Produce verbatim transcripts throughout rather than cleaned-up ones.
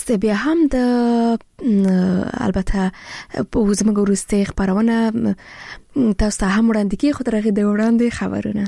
یاست. بیا هم د البته په زموږ وروستي خبرونه تاسو ته هم وړاندې کی خو درغه د وړاندې خبرونه.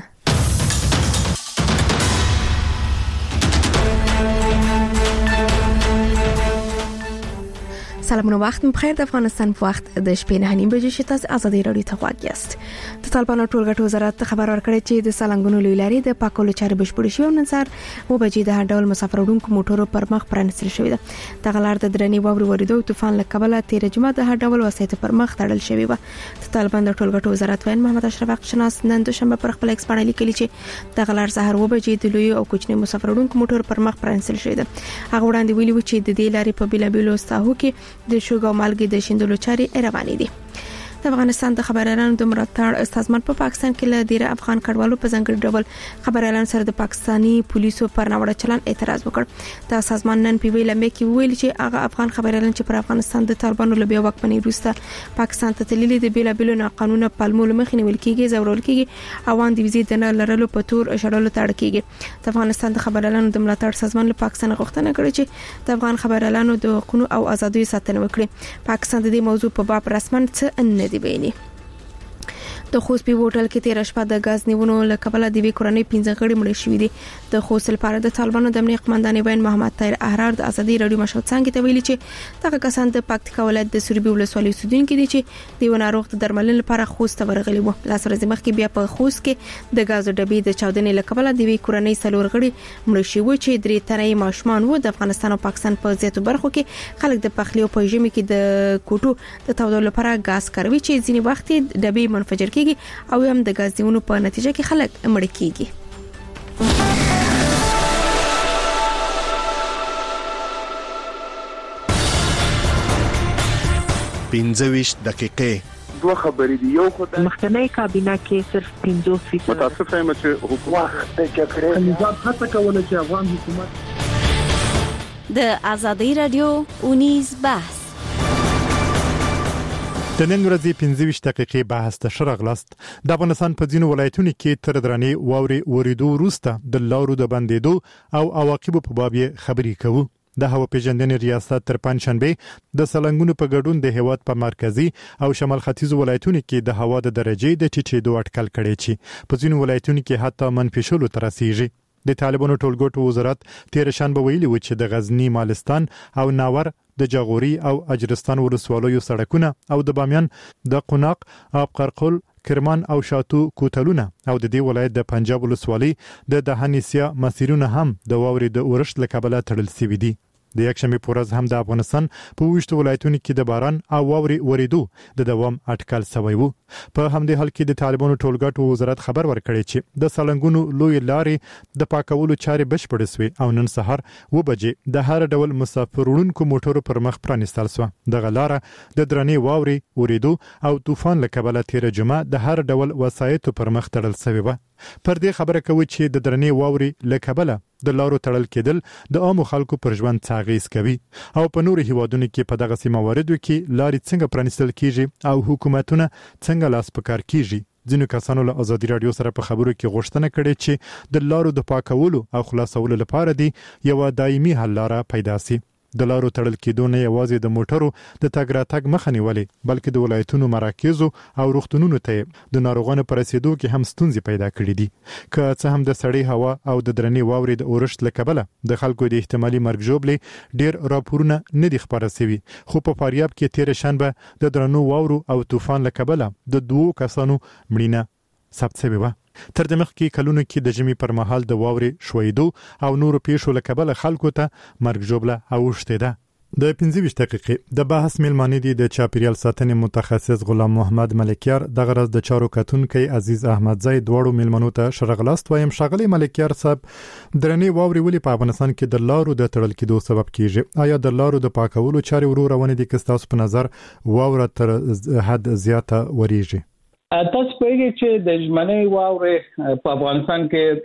سلامونه وخت بخیر. د افغانستان په وخت د شپې نه نیم بجې شته. ازادي رادیو ته غواړئ یاست. د طالبانو ټولګټو وزارت خبر ورکړی چې د سالنګونو لوی لارې د پاکولو چارې بشپړې شوې او نن سهار و بجې د هر ډول مسافر وړونکو موټرو پر مخ پرانستل شوې ده. دغه لار د درنې واورې وریدو او طوفان له کبله تیر جمعه د هر ډول وسایطو پر مخ تړل شوې و. د طالبان د ټولګټو وزارت وین محمد اشرف شناس نن دوشنبه پر خپل ایکس باندې لیکلي چې دغه لار سهار و بجې د لوی او کوچني مسافر وړونکو موټرو پر مخ پرانستل شوې ده. هغه وړاندې ویلي و چې د دې لارې په بیلابیلو ساحو کې د شوګو مالګې د شیندلو چارې روانې دي. د افغانستان د خبريالانو د مراتړ سازمان په پاکستان کې له ډیره افغان کډوالو په ځنګړي ډول خبريالان سره د پاکستانی پولیسو پر ناوړه چلن اعتراض وکړ. دا سازمان نن په ویلمه کې ویل چې هغه افغان خبريالان چې پر افغانستان د طالبانو له بیا واکمنۍ وروسته پاکستان ته تللي د بیل بیل نه قانون پالمول مخنی ویل کېږي زورول کېږي اوان د ویزې د نه لرلو په تور شړلو تړ کېږي. د افغانستان د خبريالانو د ملاتړ سازمان له پاکستان غوښتنه کړې چې د افغان خبريالانو د حقوقو او ازادۍ ساتنه وکړي. پاکستان د دې موضوع په باب رسمن څه نه دی ویلي. د خوست په هوټل کې تیر شپه د غاز نیونو له کبله د وی کورنۍ پنځه غړي مړ شوي دي. د خوست لپاره د طالبانو د امنیت قومندان وین محمد طاهر احرار د ازادي رادیو مشهود څنګه ته ویلي چې دغه کسان د پکتیکا ولایت د سوربي ولسوالۍ اوسیدونکو دي چې د یو ناروغ د درملنې لپاره خوست ته ورغلي وو. لاس ورځې مخکې بیا په خوست کې د غاز ډبې د چاودنې له کبله د وی کورنۍ څلور غړي مړ شوي چې درې تنه ماشومان وو. د افغانستان او پاکستان په زیاتو برخو کې خلک د پخلی او په ژمي کې د کوټو د تودولو لپاره غاز کاروي چې ځینې وخت ډبې منفجر کیږي او هم د غاز دیونو په نتیجه کې خلک مړ کیږي. پنځه ویشت دقیقې دوه خبرې دي. یو خو د مخکنی کابینه کې صرف پنځوس فیصد متاسف یم چې حکومت د جګړې نظام هڅه کوله چې افغان حکومت د ازادي رادیو اونیز بحث د نن ورځې پنځه ویشت دقیقې بحث ته شرغلاست. د افغانستان په ځینو ولایتونو کې تر درنې واورې وریدو وروسته د لارو د بندېدو او عواقبو په باب خبرې کوو. د هوا پیژندنې ریاست تر پنځشنبه د سالنګونو په ګډون د هیواد په مرکزی او شمال ختیځ ولایتونو کې د هوا د درجې د ټیټېدو اټکل کړي چې په ځینو ولایتونو کې حتی منفي شلو تر رسیږي. د طالبانو ټولګټو وزارت تیر شنبه ویلي و چې د غزنی، مالستان او ناور د جاغوري او اجرستان ولسوالیو سړکونه او د بامیان د قوناق، آب قرقل، کرمان او شاتو کوتلونه او د دې ولایت د پنجاب ولسوالۍ د دهنیسیا مسیرونه هم د واورې د اورښت له کبله تړل شوي دي. د یکشنبه په ورځ هم د افغانستان په وشت ولایتونو کې د باران او واورې وریدو د دوام اټکل شوی وو. په همدې حال کې د طالبانو ټولګټو وزارت خبر ورکړی چې د سالنګونو لوی لارې د پاکولو چارې بشپړې شوې او نن سهار و بجې د هر ډول مسافر وړونکو موټرو پر مخ پرانستل شو. دغه لار د درنې واورې وریدو او طوفان له کبله تیر جمعه د هر ډول وسایطو پر مخ تړل شوی و. پر دې خبره کوي چې د درنې واورې له کبله د لارو تړل کېدل د عامو خلکو پر ژوند څه اغیز کوي او په نورو هیوادونو کې په دغه سیمه واردو کې لارې څنګه پرانستل کیږي او حکومتونه څنګه لاس په کار کیږي. ځینو کسانو له ازادي رادیو سره په خبرو کې غوښتنه کړې چې د لارو د پاکولو او خلاصولو لپاره دی یو دایمي حل لاره پیدا شي. د لارو تړل کېدو نه یوازې د موټرو د تګ راتګ مخه نیولې بلکې د ولایتونو مراکزو او روغتونونو ته د ناروغانو پر رسیدو کې هم ستونزې پیدا کړې دي. که څه هم د سړې هوا او د درنې واورې د اورښت له کبله د خلکو د احتمالي مرګ ژوبلې ډیر راپورونه نه دي خبره شوي، خو په فاریاب کې تیر شنبه د درنو واورو او طوفان له کبله د دوو کسانو مړینه ثبت شوې وه. تر دې مخکې کلونو کې د ژمي پر مهال د واورې شویدو او نورو پیښو له کبله خلکو ته مرګ ژوبله اوښتې ده. د پنځه ویشت دقیقې د بحث میلمانې دي د چاپیریال ساتنې متخصص غلام محمد ملکیار. دغه ورځ د چارو کتونکي عزیز احمدزی دواړو میلمنو ته شرغلاست وایم. ښاغلی ملکیار صاحب، درنې واورې ولې په افغانستان کې د لارو د تړل کېدو سبب کیږي؟ آیا د لارو د پاکولو چارې ورو روانې دي که ستاسو په نظر واوره تر حد زیاته وریږي؟ تاسو پوهیږئ چې د ژمنۍ واورې په افغانستان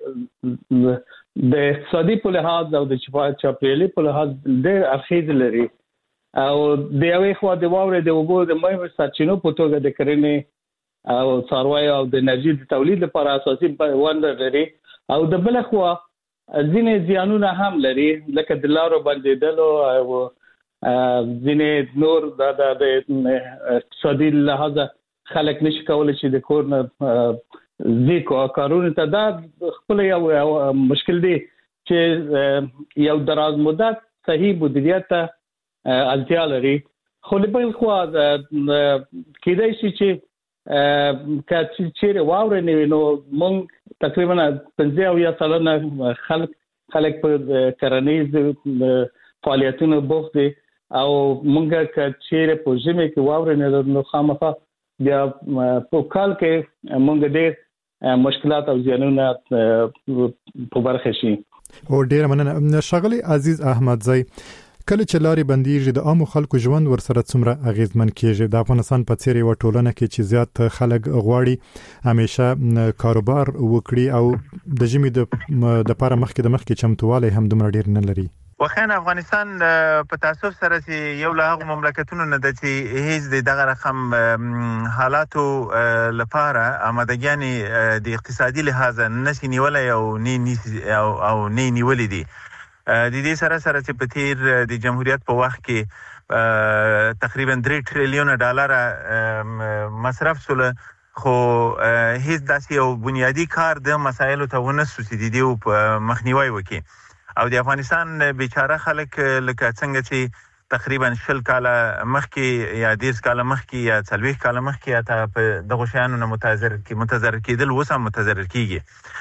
کې د اقتصادي په لحاظ او د چاپیریالي په لحاظ ډېر اغېز لري او د یوې خوا د واورې د اوبو د مهمو سرچینو په توګه د کرنې او څارویو او د انرژي د تولید لپاره اساسي ونډه لري او د بل خوا ځینې زیانونه هم لري لکه د لارو بندېدلو او ځینې نور د اقتصادي لحاظ خلک نشي کولای چې د کور نه زیکو کارونه ته دا خپل یو مشکل دی چې یو دراز مدت صحیح مدیریت ته اړتیا لري. خو له بل خوا کېدای شي چې کله چې واورې نه نو موږ تقریبا پنځه او یا سلنه خلک خلک په کرنیز فعالیتونو بوخت دي او موږ چې په ژمي کې واورې نه نو خامخا بیا په کال کې موږ ډېر مشکلات او زیانونه په برخه شي. او ډېر مننه ښاغلی عزیز احمدزی. کله چې لارې بندیږي د عامو خلکو ژوند ورسره څومره اغیزمن کیږي؟ د افغانستان په څیر یو ټولنه کې چې زیات خلک غواړي همیشه کاروبار وکړي او د ژمي د د لپاره مخکې د مخکې چمتووالی هم دومره ډیر نه لري. واخیاً افغانستان په تاسف سره چې یو له هغو مملکتونو نه ده چې هیڅ دغه رقم حالاتو لپاره آمادګیانې د اقتصادي لحاظ نشي نیولی او نه او نه نیولې دي. د دې سره سره چې په تیر د جمهوریت په وخت کې تقریبا درې ټریلیونه ډالر مصرف شول خو هیڅ داسې یو بنیادی کار د مسایلو ته ونه سو چې د دې په مخنیوي وکړي. او د افغانستان بیچاره خلک لکه څنګه چې تقریبا شل کاله مخکې یا دیرش کاله مخکې یا څلوېښت کاله مخکې یا ته په دغو شیانو نه متضرر متضرر کېدل اوس هم متضرر کېږي.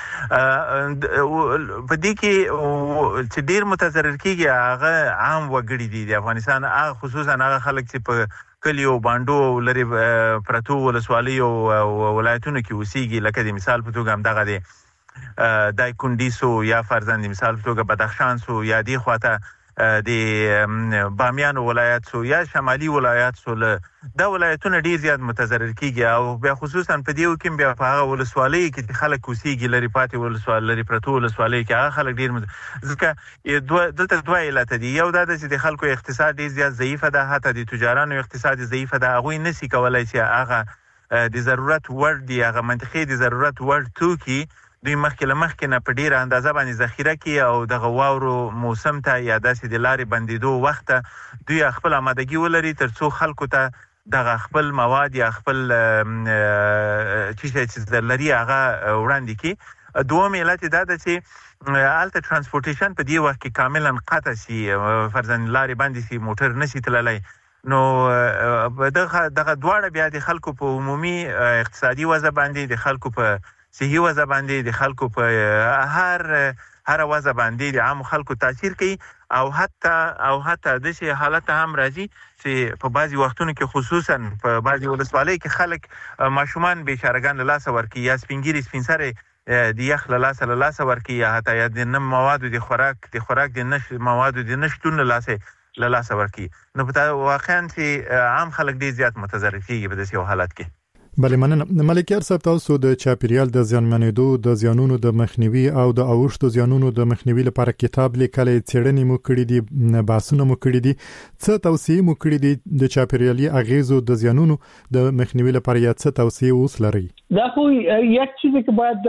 په دې کې چې ډېر متضرر کېږي هغه عام وګړي دي د افغانستان، هغه خصوصا هغه خلک چې په کلیو بانډو لرې پرتو ولسوالیو او ولایتونو کې اوسېږي. لکه د مثال په توګه همدغه دی دایکنډي سو یا فرزند مثال په توګه بدخشان سو یا دې خواته د بامیان ولایت سو یا شمالي ولایت سو. دا ولایتونه ډیر زیات متضرر کیږي او بیا خصوصا په دیو کې بیا په هغه ولسوالۍ کې خلک اوسېږي لري پاتې ولسوالۍ لري پرتو ولسوالۍ کې هغه خلک ډیر ځکه دلته دوه علت دي. یو دا چې د خلکو اقتصاد ډیر زیات ضعیفه ده، حتی د تجارانو اقتصاد ضعیفه ده. هغوی نشي کولای چې هغه د ضرورت وړ دي، هغه منطقي د ضرورت وړ توکي دوی مخکې له مخکې نه په ډېره اندازه باندې ذخیره کړي او دغه واورو موسم ته یا داسې د لارې بندېدو وخت ته دوی خپل آمادګي ولري تر څو خلکو ته دغه خپل مواد یا خپل چې شی چې لري هغه وړاندې کړي. دوم علت دا ده چې هلته ترانسپورټیشن په دې وخت کې کاملا قطع شي، فرضاً لارې بندې شي، موټر نشي تللی. نو دغه دغه دواړه بیا د خلکو په عمومي اقتصادي وضع باندې، د خلکو په صحي وضع باندې، د خلکو په هر هر وضع باندې د عام خلکو تاثیر کوي. او حتی او حتی د شي حالت هم راځي چې په بعضي وختونو کې خصوصا په بعضي ولسوالۍ کې خلک ماشومان بیچارهګان له لاسه ورکوي یا سپینګیري سپین سرې د یخ له لاسه له لاسه ورکوي یا حتی یا د نه موادو د خوراک د خوراک د نش موادو د نشتون له لاسه له لاسه ورکوي. نو په واقعا چې عام خلک ډېر زیات متضرر کېږي په داسې یو حالت کې. بله مننه. ملکیار صاحب، تاسو د چاپیریال د زیانمنېدو د زیانونو د مخنیوي او د اوښتو زیانونو د مخنیوي لپاره کتاب لیکلی، څېړنې مو کړي دي، بحثونه مو کړي دي. څه توصیې مو کړي دي د چاپیریالي اغیزو د زیانونو د مخنیوي لپاره یا څه توصیې اوس لرئ؟ دا خو یک چیزی که باید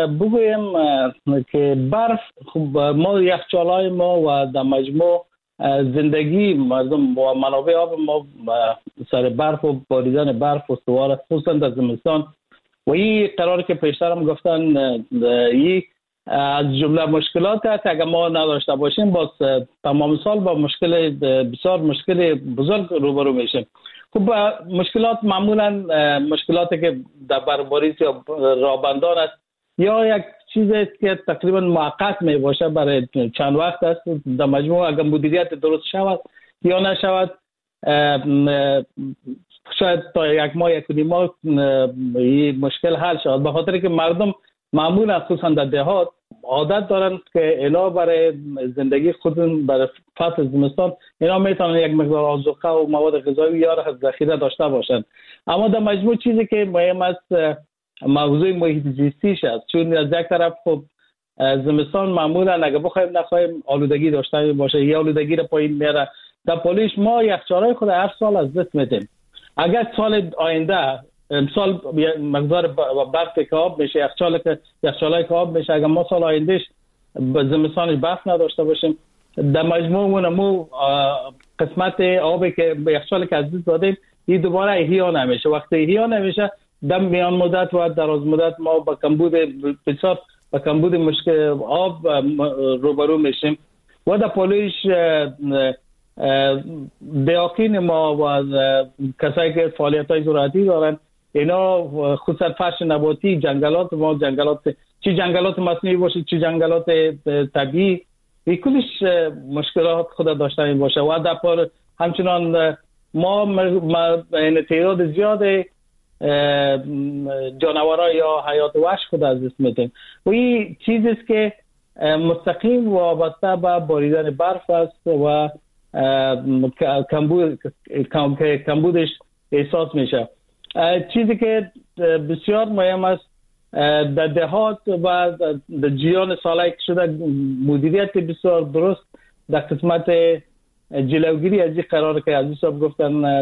بگویم که برف ما یخچال‌های ما و در مجموع زندگی مردم و منابع آب ما سر برف و باریدن برف استوار، خصوصا در زمستان. و این قرار که پیشتر هم گفتن این از جمله مشکلات است. اگر ما نداشته باشیم باز تمام سال با مشکل بسیار مشکل بزرگ روبرو میشیم. خب مشکلات معمولا مشکلاتی که در برفباری یا رابندان است یا یک چیزی است که تقریبا موقت می باشه برای چند وقت است. در مجموع اگر مدیریت درست شود یا نشود شاید تا یک ماه یک و نیم ماه این مشکل حل شود. به خاطر که مردم معمولا خصوصا در دهات عادت دارند که اینا برای زندگی خودشون برای فصل زمستان اینا میتونن یک مقدار آذوقه و مواد غذایی یا ذخیره داشته باشند. اما در مجموع چیزی که مهم است موضوع محیط زیستیش است، چون از یک طرف خب زمستان معمولا اگه بخوایم نخواهیم آلودگی داشته باشه یا آلودگی رو پایین میاره. در پولیش ما یخچال‌های خود هر سال از دست میدیم. اگر سال آینده امسال مقدار برف که آب میشه، یخچال که یخچال‌های که آب میشه، اگر ما سال آیندهش زمستانش برف نداشته باشیم در مجموع مو قسمت آبی که به یخچال که از دست دادیم این دوباره احیا نمیشه. وقتی احیا نمیشه در میان مدت و دراز مدت ما با کمبود بسیار با کمبود مشکل آب روبرو میشیم و در پولش دیاقین ما و کسایی که فعالیت های زراعتی دارن اینا خصوصا فرش نباتی جنگلات ما جنگلات چی جنگلات مصنوعی باشه چی جنگلات طبیعی این کلش مشکلات خود داشتنی باشه و در پر همچنان ما این تعداد زیاد جانورها یا حیات وحش خود از دست میدیم و این چیزی است که مستقیم وابسته به باریدن برف است و کمبود کمبودش احساس میشه. چیزی که بسیار مهم است در دهات و در جریان سالهای که شده مدیریت بسیار درست در قسمت جلوگیری از این قرار که از حساب گفتن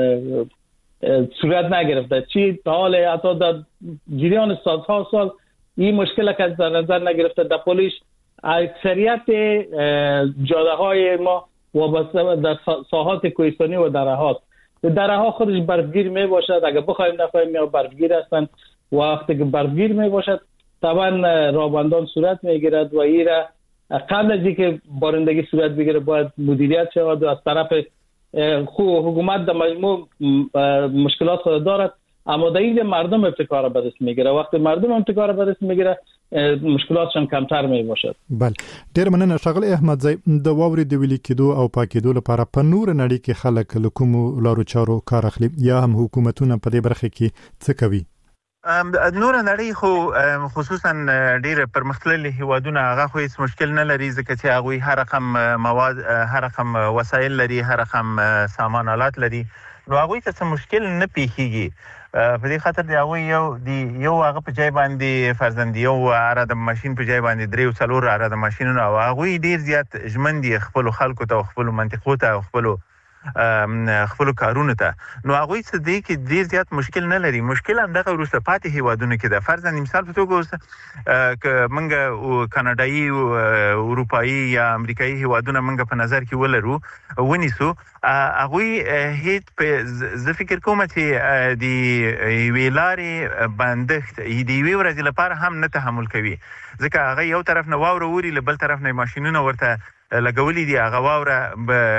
صورت نگرفته. چی تا حال حتی در جریان سالها سال این مشکل که در نظر نگرفته. در پولیش اکثریت جاده های ما وابسته در ساحات کوهستانی و درهات دره ها خودش برفگیر می باشد. اگر بخوایم نفهمیم یا برفگیر هستند وقتی که برفگیر می باشد طبعا رابندان صورت می گیرد و این را قبل از اینکه بارندگی صورت بگیره باید مدیریت شود و از طرف حکومت در مجموع مشکلات خود دارد اما در اینجا مردم ابتکار به دست میگیره. وقتی مردم ابتکار به دست میگیره مشکلاتشان کمتر می باشد. بله ډیر مننه ښاغلی احمد زی. د واورې د ویلي کېدو او پاکېدو لپاره په نور نړۍ کې خلک له کومو لارو چارو کار اخلي یا هم حکومتونه په دې برخه کې څه کوي؟ نور نړۍ خو خصوصا ډیر پرمختللي هیوادونه هغه خو هیڅ مشکل نه لري ځکه چې هغه هر رقم مواد هر رقم وسایل لري هر رقم سامان آلات لري نو هغه ته څه مشکل نه پیښیږي. په دې خاطر دی هغه یو دی یو هغه په ځای باندې فرزند یو اره د ماشين په ځای باندې درې او څلور اره د ماشينونو او هغه ډیر زیات ژمن دي خپل خلکو ته خپل منطقو ته خپل خپل کارونه ته نو هغه څه دی کې ډیر زیات مشکل نه لري. مشکل هم دغه وروسته پاتې هیوادونو کې د فرزند مثال په توګه اوس ک منګه کاناډایي او اروپایي یا امریکایي هیوادونه منګه په نظر کې ولرو ونیسو هغه هیڅ په ز فکر کوم چې دی ویلاري بندښت دی وی ورځ لپاره هم نه تحمل کوي ځکه هغه یو طرف نه واوره وری له بل طرف نه ماشينونه ورته لګولې دي هغه واوره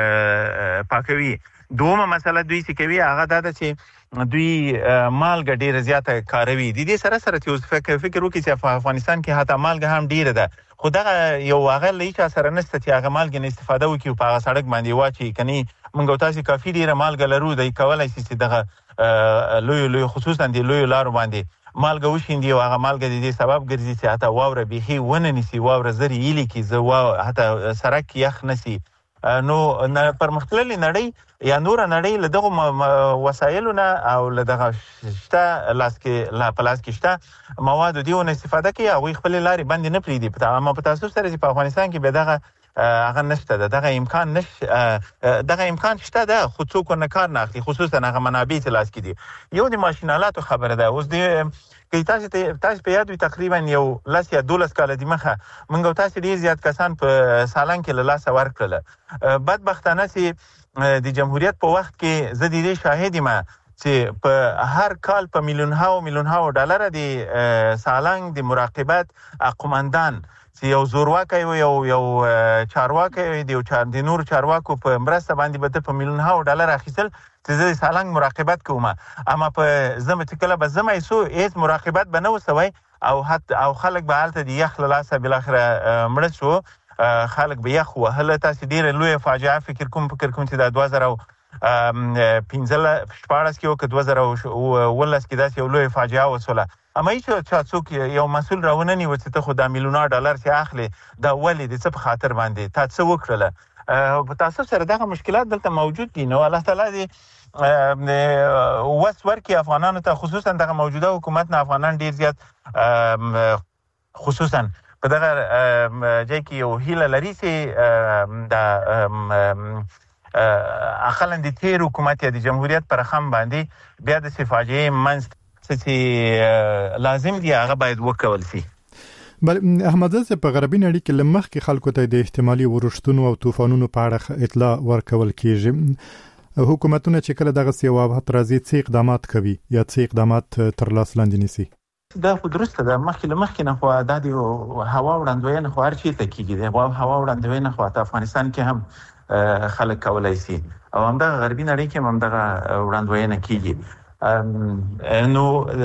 پاکوي. دومره مسله دوی چې کوي هغه دا ده چې دوی مالګه ډیره زیاته کاروي. د دې سره سره چې فکر فکر وکړي چې په افغانستان کې حتی مالګه هم ډیره ده خو دغه یو هغه لیکه سره نشته چې هغه مالګه نه استفاده وکړي په هغه سړک باندې واچي کني موږ تاسو کافي ډیره مالګه لرو د کولای شي چې دغه لوی لوی خصوصا د لوی لارو باندې مالګه وشیندي او هغه مالګه د دې سبب ګرځي چې حتی واوره بيخي ونه نسی واوره زری ایلی کی زوا حتی سرک یخ نسی. نو پرمختللي نړۍ یا نور نړۍ له دغه وسایلونه او له دغه شته لاس کې لا پلاس کې شته مواد دیونه استفاده کوي او خپل لاري باندې نه پریدي په اما په تاسو سره چې په افغانستان کې به دغه هغه نشته دغه امکان نش دغه امکان شته ده خو څوک نه کار نه اخلي خصوصا هغه منابع چې لاس کې دي. یو د ماشینالاتو خبره ده اوس د کې تاسو ته تاسو په یاد وي تقریبا یو لاس یا دولس کال دی مخه موږ تاسو ډیر زیات کسان په سالن کې له لاس ورکړل. بدبختانه چې د جمهوریت په وخت کې زه د دې شاهد یم چې په هر کال په میلیونها او میلیونها ډالر د سالنګ د مراقبت قومندان چې یو زورواکي یو یو چارواکي دی او چار د نور چارواکو په مرسته باندې به په میلیونها ډالر اخیستل چې زه سالنګ مراقبت کوم اما په زمه چې کله به زمه سو هیڅ مراقبت به نه وسوي او حتی او خلک به حالت د یخ لاسه بل اخره مړ شو خلک به یخ وهله. تاسو ډیره لوی فاجعه فکر کوم فکر کوم چې د دوه زره پنځه شپږ کې او دوه زره ولس کې داسې یو لوی فاجعه وسوله اما چې څوک یو مسول راونه نیو چې ته خو د میلیونر ډالر چې اخلي دا ولې د څه په خاطر باندې تاسو وکړله. په تاسو سره دغه مشکلات دلته موجود دي نو الله تعالی دې وس ورکي افغانانو ته خصوصا دغه موجوده حکومت نه افغانان ډیر زیات خصوصا په دغه ځای کې یو هیله لري چې د اقلن د تیر حکومت یا د جمهوریت پر خم باندې بیا د صفاجې منځ چې لازم دی هغه باید وکول شي. بل احمد زاده په غربي نړۍ کې لمخ کې خلکو ته د احتمالي ورښتونو او طوفانونو په اړه اطلاع ورکول کیږي. حکومتونه چې کله دغه سیوابات راځي څه اقدامات کوي یا څه اقدامات تر لاس لاندې نیسي؟ دا خو درسته ده، مخکې له مخکې نه خو دا د هوا وړاندوینه خو هر چیرته کیږي، د هوا وړاندوینه خو په افغانستان کې هم خلک کولای شي او هم د غربي نړۍ کې هم دغه وړاندوینه کیږي. نو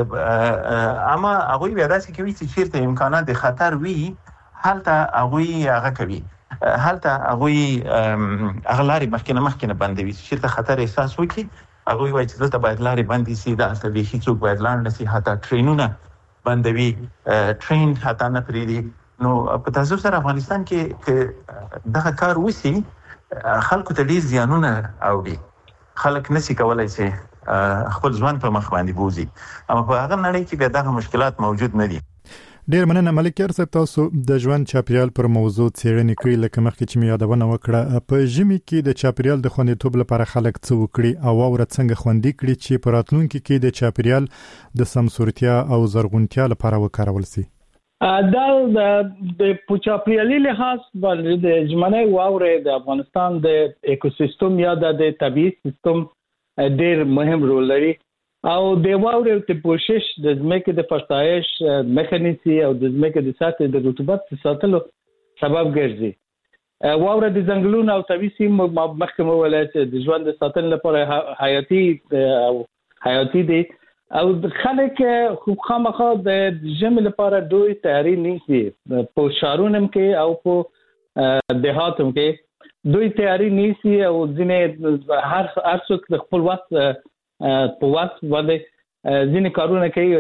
اما هغه بیا داسې کوي چې چیرته امکانات د خطر وي هلته هغه هغه کوي، هلته هغه اغلاري مخکنه مخکنه بندوي، چیرته خطر احساس وکړي هغه وایي چې دلته باید لاري بندي شي، دا څه به هیڅ څوک باید لاندې نشي، حتی ټرینونه بندوي، ټرین حتی نه پریدي. نو په تاسو سره افغانستان کې دغه کار وسی خلکو ته ډیر زیانونه اوړي، خلک نشي کولای شي خپل ځوان په مخ باندې بوزي، اما په هغه نړۍ کې به دغه مشکلات موجود نه دي. ډیر مننه ملک یار صاحب، تاسو د ژوند چاپیریال پر موضوع څېړنې کړې، لکه مخکې چې مې یادونه وکړه په ژمي کې د چاپیریال د خوندیتوب لپاره خلک څه وکړي او واوره څنګه خوندي کړي چې په راتلونکي کې د چاپیریال د سمسورتیا او زرغونتیا لپاره وکارول شي. دا د چاپیریالي لحاظ باندې د ژمنۍ واورې د افغانستان د اکوسیستم یا د طبيعي سیستم ډیر مهم رول لري او د واورې د پوشش د ځمکې د فرتایش میکانیزم او د ځمکې د سطح د رطوبت ساتلو سبب ګرځي. واوره د ځنګلونو او طبيعي سیمو مخکمه ولایت د ژوند ساتلو لپاره حیاتي او حیاتي دي او خلک خو خامخا د ژمي لپاره دوی تیاری نیسي، په شهرونو کې او په دیهاتو کې دوی تیاری نیسي او ځینې هر هر څوک د خپل وخت په وخت باندې ځینې کارونه کوي،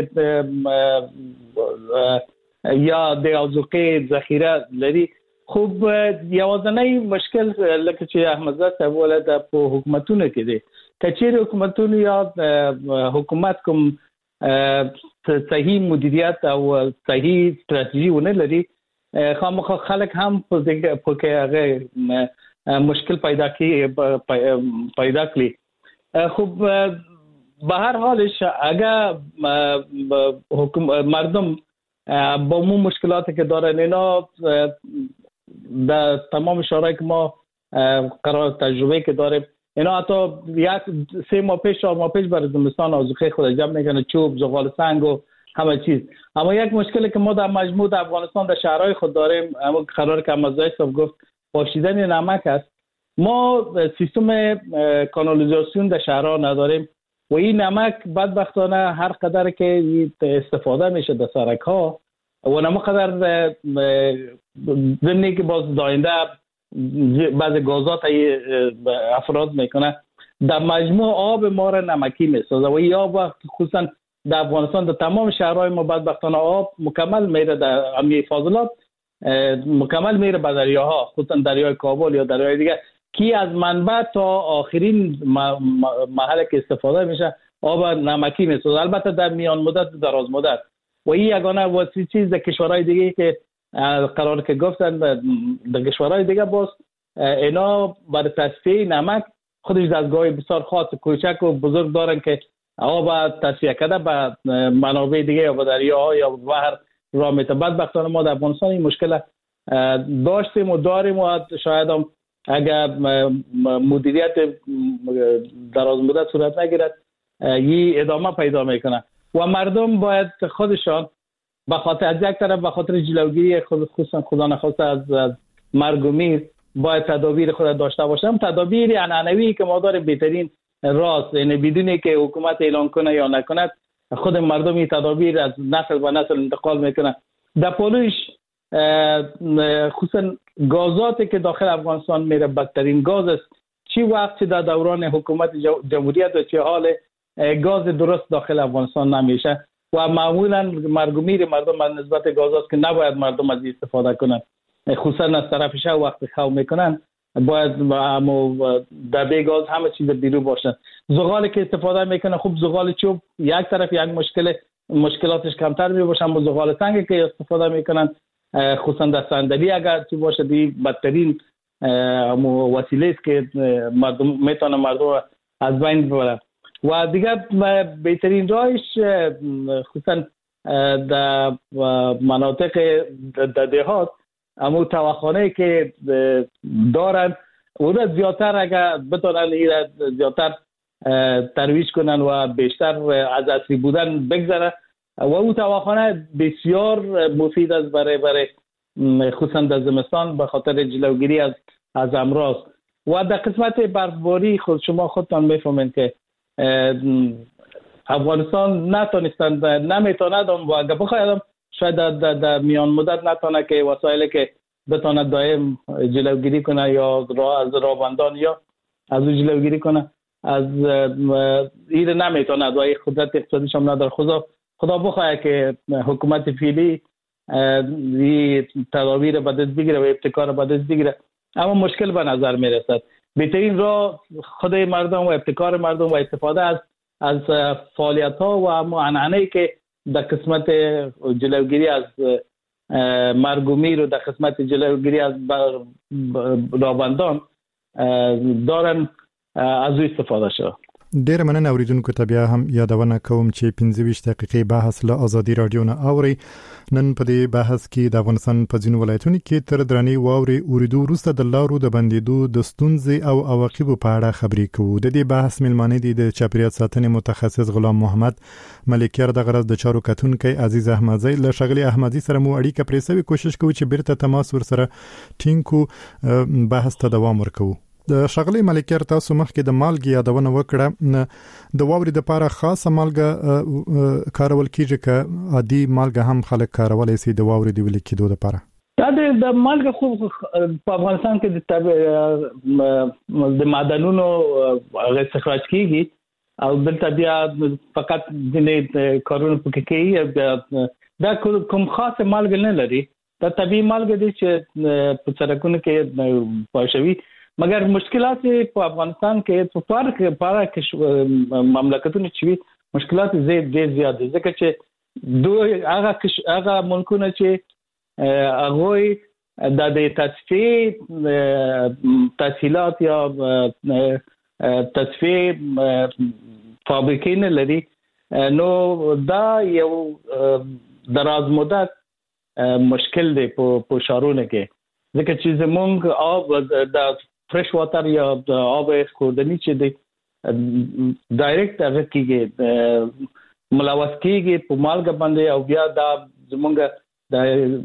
ځینې یا د اوزوقې ذخیره لري. خو یوازینی مشکل لکه چې احمد زاده صاحب ولته په حکومتونو کې دی، کچېر حکومتونو یا حکومت کوم صحیح مدیریت او صحیح ستراتیژي ونه لري، خامخا خلک هم په کې هغه مشکل پیدا کی پیدا کړي. خب به هر حالش اگر مردم با مو مشکلاتی که دارن اینا در تمام شهرهایی که ما قرار تجربه که داریم اینا حتی یک سه ماه پیش چهار ماه پیش برای زمستان آذوقه خود جمع میکنه، چوب، زغال سنگ و همه چیز. اما یک مشکلی که ما در مجموع در افغانستان در شهرهای خود داریم، اما قرار که امازای صاحب گفت پاشیدن نمک است. ما سیستم کانالیزاسیون در شهرها نداریم و این نمک بدبختانه هر قدر که استفاده میشه در سرک ها و نمک قدر ضمنی که باز داینده بعض گازات افراز میکنه، در مجموع آب ما را نمکی میسازه و این آب خصوصا در افغانستان در تمام شهرهای ما بدبختانه آب مکمل میره در امی فاضلات مکمل میره به دریاها، خصوصا دریای کابل یا دریای دیگه که از منبع تا آخرین محل که استفاده میشه آب نمکی میسازه. البته در میان مدت دراز مدت و این یگانه واسه چیز در کشورهای دیگه که قرار که گفتن در کشورهای دیگه باز اینا برای تصفیه نمک خودش دستگاه بسیار خاص کوچک و بزرگ دارن که آب تصفیه کرده به منابع دیگه یا به دریاها یا به بحر راه میته. بدبختانه ما در افغانستان این مشکل داشتیم و داریم و شاید هم اگر مدیریت دراز مدت صورت نگیرد این ادامه پیدا میکنه و مردم باید خودشان به خاطر از یک طرف به خاطر جلوگیری خصوصا خدا نخواسته از, از مرگ و میر باید تدابیر خود داشته باشم. تدابیر عنعنوی که ما داریم بهترین راست، یعنی بدون که حکومت اعلان کنه یا نکنه خود مردم این تدابیر از نسل به نسل انتقال میکنه. در پولوش خصوصا گازاتی که داخل افغانستان میره بدترین گاز است. چی وقت در دوران حکومت جمهوریت و چه حال گاز درست داخل افغانستان نمیشه و معمولا مرگ و میر مردم از نسبت گازاست که نباید مردم از استفاده کنن، خصوصا از طرف شهر وقت خو میکنن باید در بی گاز همه چیز بیرون باشن. زغالی که استفاده میکنه خوب زغال چوب یک طرف یک مشکل مشکلاتش کمتر می باشن، با زغال سنگ که استفاده میکنن خصوصا در صندلی اگر چی باشه دی بدترین وسیله است که مردم میتونه مردم از بین ببره و دیگه بهترین راهش خصوصا در مناطق د دهات امو تواخانه که دارن و زیادتر اگر بتونن ایره زیادتر ترویج کنن و بیشتر از اصلی بودن بگذره و او تواخانه بسیار مفید است برای برای خصوصا در زمستان به خاطر جلوگیری از از امراض و در قسمت برفباری خود شما خودتان میفهمین که افغانستان نتونستند نمیتوند و اگر بخواید شاید در, در میان مدت نتونه که وسایلی که بتونه دائم جلوگیری کنه یا از رابندان یا از جلوگیری کنه از این نمیتونه و این قدرت اقتصادیش هم نداره. خدا خدا بخواه که حکومت فعلی این تدابیر به دست بگیره و ابتکار به دست بگیره، اما مشکل به نظر میرسد. بهترین راه خود مردم و ابتکار مردم و استفاده از از فعالیت ها و عنعنه‌ای که در قسمت جلوگیری از مرگ و میر و در قسمت جلوگیری از رابندان دارن از او استفاده شد. ډیر مننه اوریدونکو ته بیا هم یادونه کوم چې پنځه ویشت دقیقې بحث له ازادي رادیو نه اوري. نن په دې بحث کې د افغانستان په ځینو ولایتونو کې تر درنې واوري اوریدو وروسته د لارو د بندیدو د ستونزې او عواقبو په اړه خبرې کوو. د دې بحث ملمانه دي د چاپیریال ساتنې متخصص غلام محمد ملکیار د غرض د چارو کتونکي عزیز احمدزی له شغلی احمدزی سره مو اړیکه پرېسوي. کوشش کوو چې بیرته تماس ورسره ټینګو بحث ته دوام ورکوو. د شغلی ملکیار تاسو مخکې د مالګې یادونه وکړه. د واوري د لپاره خاصه مالګه کارول کیږي که عادي مالګه هم خلک کارولای شي د واوري د ویل کېدو لپاره؟ دا د مالګه خو په افغانستان کې د معدنونو استخراج کیږي او دلته بیا فقط ځینې کارونه پکې کوي. دا کوم خاصه مالګه نه لري، دا طبیعي مالګه دي چې په سړکونو کې پاشوي. مگر مشکلات په افغانستان کې په پارک پارک مملکتونو چې مشکلات زیات ډیر زیات دي، ځکه چې دوی هغه هغه ملکونه چې هغه د تصفیه تسهیلات یا تصفیه فابریکې نه لري، نو دا یو دراز مدت مشکل دی په شارونو کې، ځکه چې زمونږ آب د فرش واتر یا آب خوردنی چې دی ډایرکټ هغه کېږي ملوث کېږي په مالګه باندې او بیا دا زمونږ د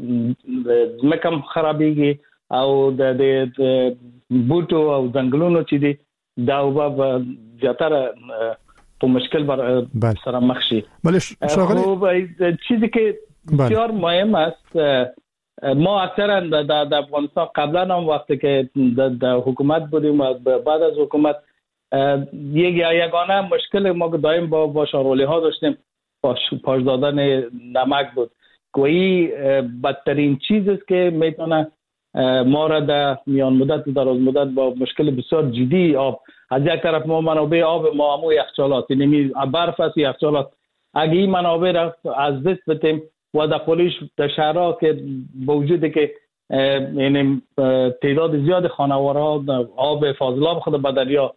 ځمکه خرابېږي او د بوټو او ځنګلونو چې دی دا وب زیاتره په مشکل سره مخ شي. بله شغله چیزی که بسیار مهم است، ما اکثرا در افغانستان قبلا هم وقتی که در حکومت بودیم و بعد از حکومت یک یگانه مشکل ما دائم با با شارولی ها داشتیم پاش دادن نمک بود که این بدترین چیز است که میتونه ما را در میان مدت دراز مدت با مشکل بسیار جدی آب، از یک طرف ما منابع آب ما همو یخچالات، یعنی برف است یخچالات، اگه این منابع را از دست بدیم و در پولیش در شهرها که با وجودی که یعنی تعداد زیاد خانوارها آب فاضلاب خود به دریا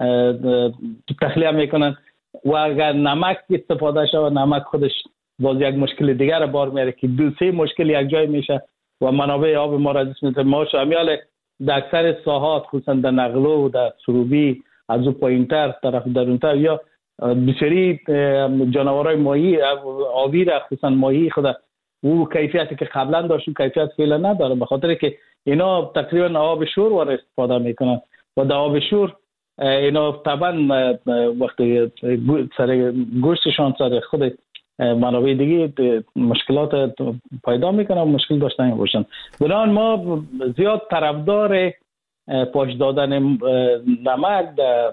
تخلیه میکنن و اگر نمک استفاده شود نمک خودش باز یک مشکل دیگر بار میاره که دو سه مشکل یک جای میشه و منابع آب ما را دست میده. ما شامل در اکثر ساحات خصوصا در نقلو و در سروبی از او پایینتر طرف درونتر یا بسیاری جانورای ماهی آبی را خصوصا ماهی خود او کیفیتی که قبلا داشت کیفیت فعلا نداره، به خاطر که اینا تقریبا آب شور وار استفاده میکنن و در آب شور اینا طبعا وقتی سر گوشتشان سر خود منابع دیگه مشکلات پیدا میکنن و مشکل داشتن باشن. بنابراین ما زیاد طرفدار پاش دادن نمک در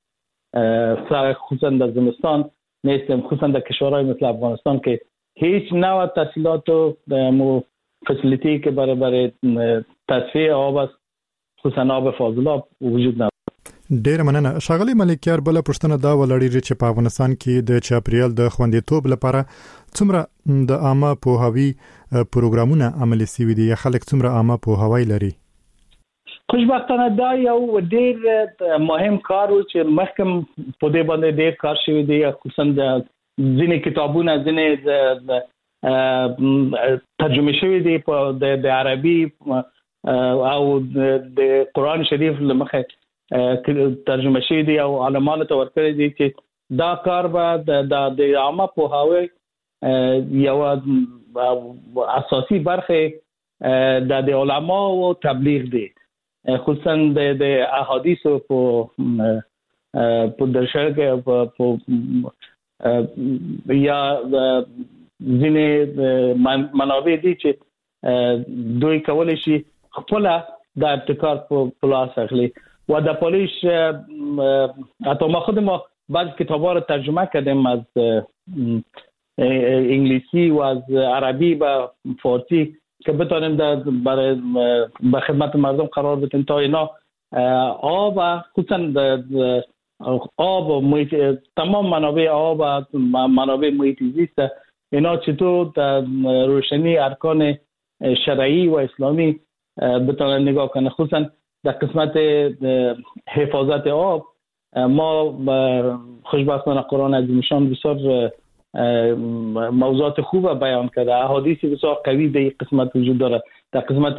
خصوصا در زمستان نیستیم، خصوصا در کشورهای مثل افغانستان که هیچ نوع تسهیلات و فسیلیتی که برای برای تصفیه آب است خصوصا آب فاضلاب وجود نداره. ډیر مننه. شغلی ملکیار بل پښتنه دا ولړي چې په افغانستان کې د چاپریال د خوندیتوب لپاره څومره د عامه پوهاوی پروګرامونه عملي شوي دي یا خلک څومره عامه پوهاوی لري؟ خوشبختانه دا یو ډیر مهم کار و چې مخکم په دې باندې ډیر کار شوی دی، خصوصا د ځینې کتابونه ځینې ترجمه شوی دی په د عربي او د قران شریف لمخه ترجمه شوی دی او علماء ته ورکړی دي چې دا کار به د عامه پوهاوی یو اساسي برخه د علماء او تبلیغ دی، خصوصا د احادیث په په درشل کې په یا ځینې منابع دي چې دوی کولای شي خپل د ابتکار په لاس اخلي و در پالیش حتی ما خود ما بعض کتاب‌ها رو ترجمه کردیم از انگلیسی و از عربی به فارسی که بتونیم در برای به خدمت مردم قرار بدیم تا اینا آب و خصوصا آب و محیط، تمام منابع آب و منابع محیط زیست اینا چطور در روشنی ارکان شرعی و اسلامی بتونن نگاه کنه. خصوصا در قسمت حفاظت آب ما خوشبختانه قرآن عظیم‌شان بسیار موضوعات خوب بیان کرده، احادیث بسیار قوی در این قسمت وجود داره. در قسمت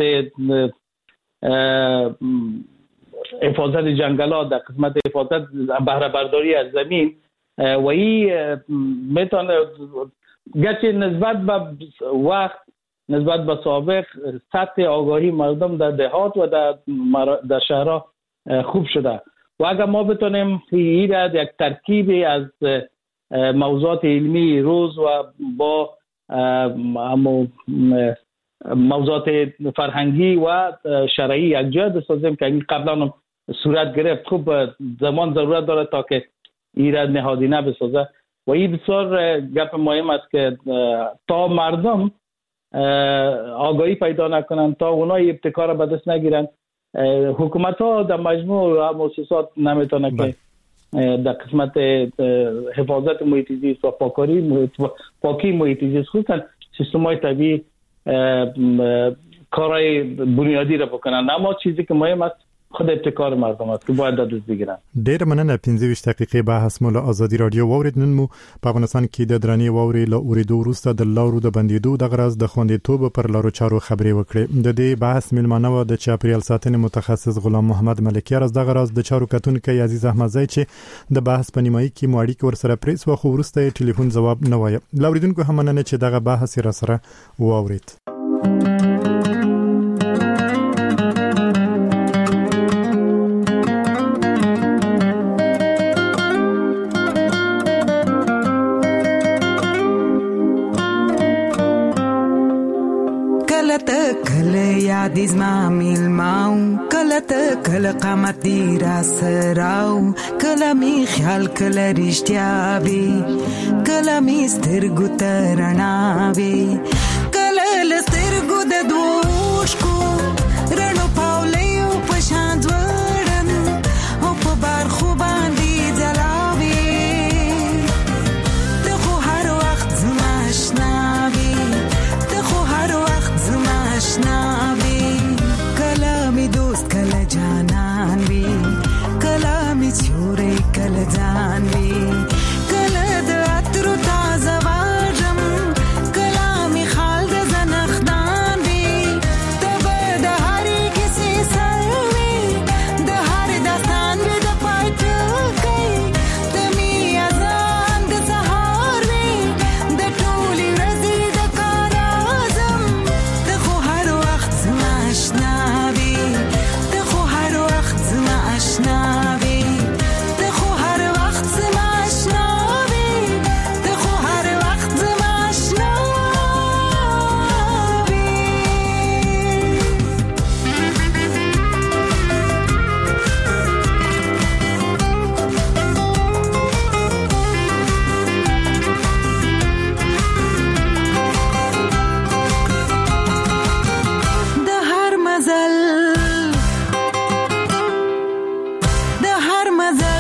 حفاظت جنگلات، در قسمت حفاظت بهره برداری از زمین و این میتونه گرچه نسبت به وقت، نسبت به سابق سطح آگاهی مردم در دهات و در, در شهرها خوب شده و اگر ما بتونیم این را یک ترکیبی از موضوعات علمی روز و با موضوعات فرهنگی و شرعی یک جا بسازیم که این قبلا صورت گرفت، خوب زمان ضرورت داره تا که این را نهادینه بسازه و این بسیار گپ مهم است که تا مردم آگاهی پیدا نکنن، تا اونای ابتکار به دست نگیرن، حکومت ها در مجموع مؤسسات نمیتونه که در قسمت حفاظت محیط زیست و پاکاری محیط پاکی محیط زیست خصوصا سیستم های طبیعی کارهای بنیادی را بکنن. اما چیزی که مهم است خود ابتکار مردم است که باید دست بگیرن. ډیر مننه. پنځه ویشت دقیقې بحث مو له ازادي رادیو واورید. نن مو په افغانستان کې د درنې واورې له اورېدو وروسته د لارو د بندېدو د غرض د خوندیتوب پر لارو چارو خبرې وکړې. د دې بحث ملمنه و د چاپریال ساتنې متخصص غلام محمد ملکیار از د غرض د چارو کتونکو عزیز احمدزی چې د بحث په نیمایي کې مو اړیکې ورسره پریس و خو وروسته ټلیفون جواب نه وایي. لاوریدونکو هم مننه چې دغه بحث را سره واورید. یاد زما میلماو کله ته کله قامتی را سراو کله می خیال کله رښتیا وی کله می سترګو ته رڼا وی کله لسترګو د دوشکو رڼو پاولیو په شان ځوړن او په بار خو باندې ځلاوي ته خو هر وخت زما آشنا وی ته خو هر وخت زما آشنا جانان وی کلامی چوری کل جان وی کل داترو تازه واجم کلامی خال د زنخدان وی تب د هری کسی سر وی د هر داستان وی د پای ټکی تمی ازان د سهار وی د ټولی ورځې د کار اعظم ته خو هر وخت زما آشنا ناوی ته خو هر وخت زما آشنا وی ته خو هر وخت زما آشنا وی د هر مزل د هر مزل